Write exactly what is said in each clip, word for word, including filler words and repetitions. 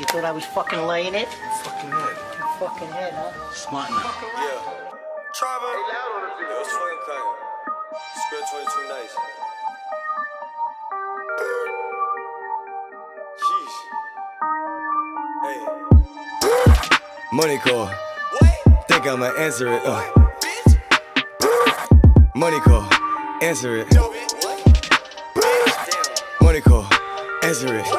Thought I was fucking laying it? Fucking head. Fucking head, huh? Smart enough. Yeah. Tribal. Hey, loud on the beat. Yo, it's fucking crack. Square twenty-two nights. Sheesh. Hey. Money call. What? Think I'ma answer it. Uh. Bitch. Money call. Answer it. No, bitch. What? Money call. Answer it.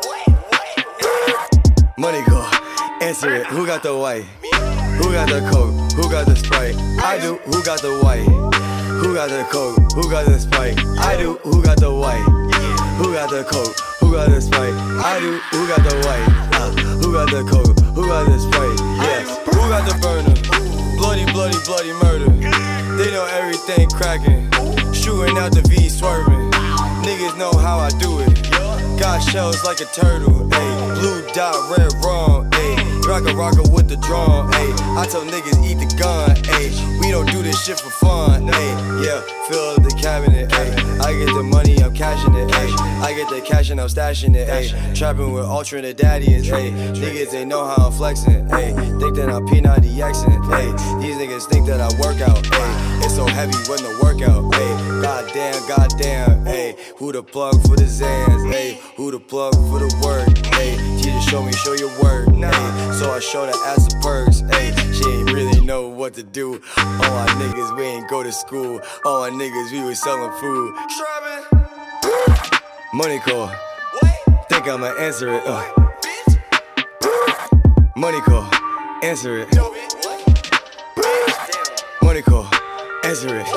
Money call. Answer it. Who got the white? Who got the coke? Who got the Sprite? I do. Who got the white? Who got the coke? Who got the Sprite? I do. Who got the white? Who got the coke? Who got the Sprite? I do. Who got the white? Uh, who got the coke? Who got the Sprite? Yes. Who got the burner? Bloody, bloody, bloody murder. They know everything cracking. Shooting out the V, swerving. Niggas know how I do it. Got shells like a turtle, ayy. Blue dot, red wrong, ayy. Rocker rocker with the drum, ayy. I tell niggas eat the gun, ayy. We don't do this shit for fun, ayy. Yeah, fill up the cabinet, ayy. I get the money, I'm cashing it, ayy. I get the cash and I'm stashing it, ayy. Trapping with Ultra the daddy is, ayy. Niggas they know how I'm flexing, ayy. Think that I'm P ninety Xing, ayy. These niggas think that I work out, ayy. It's so heavy when the workout, ayy. Goddamn, goddamn, ayy. Who the plug for the Zans, ayy? Who the plug for the work, ayy? Teacher show me, show your work, ayy. So I show the ass the perks, ayy. She ain't really know what to do. All our niggas, we ain't go to school. All our niggas, we was selling food. Trapping. Money call. What? Think I'ma answer it, uh. Bitch. Money call. Answer it. No, bitch. What? Money call. Answer it.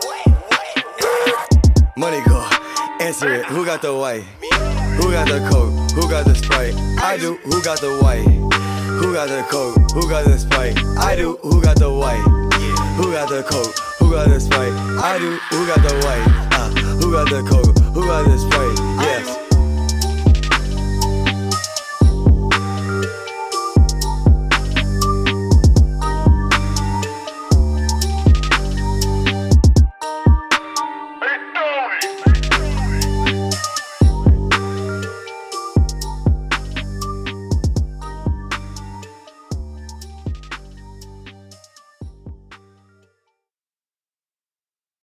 Money call. Answer it. Who got the white? Who got the coke? Who got the Sprite? I do. Who got the white? Who got the coke? Who got the Sprite? I do. Who got the white? Who got the coke? Who got the Sprite? I do. Who got the white? Uh, who got the coke? Who got the Sprite?